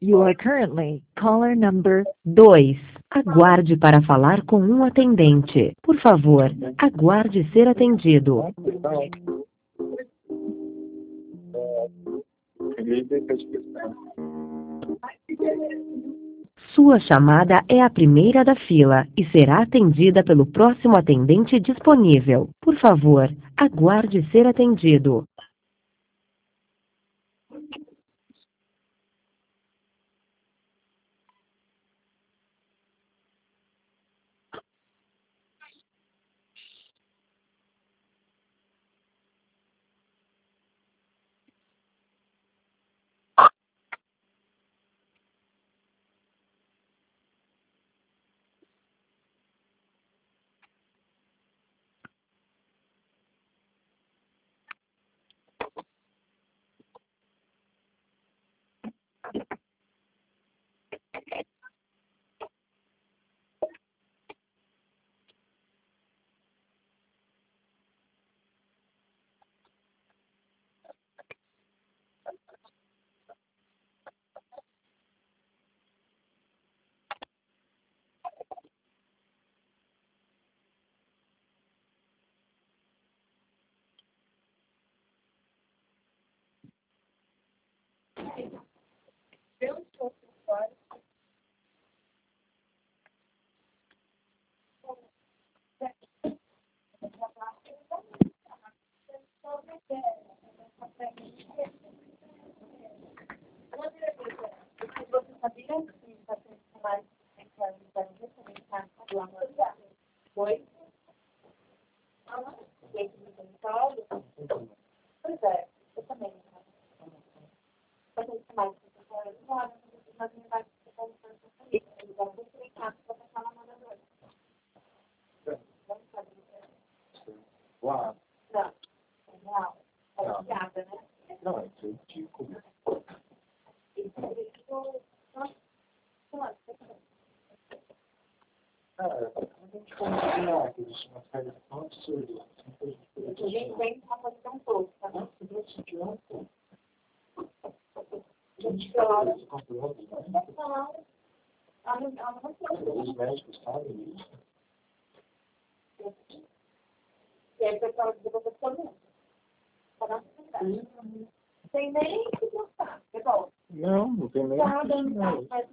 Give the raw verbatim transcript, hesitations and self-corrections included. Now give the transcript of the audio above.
You are currently caller number dois. Aguarde para falar com um atendente. Por favor, aguarde ser atendido. Sua chamada é a primeira da fila e será atendida pelo próximo atendente disponível. Por favor, aguarde ser atendido. Os médicos sabem isso. E aí, pessoal, de você também. Tem nem que gostar, é bom. Não, não tem nem. Tá dando, mas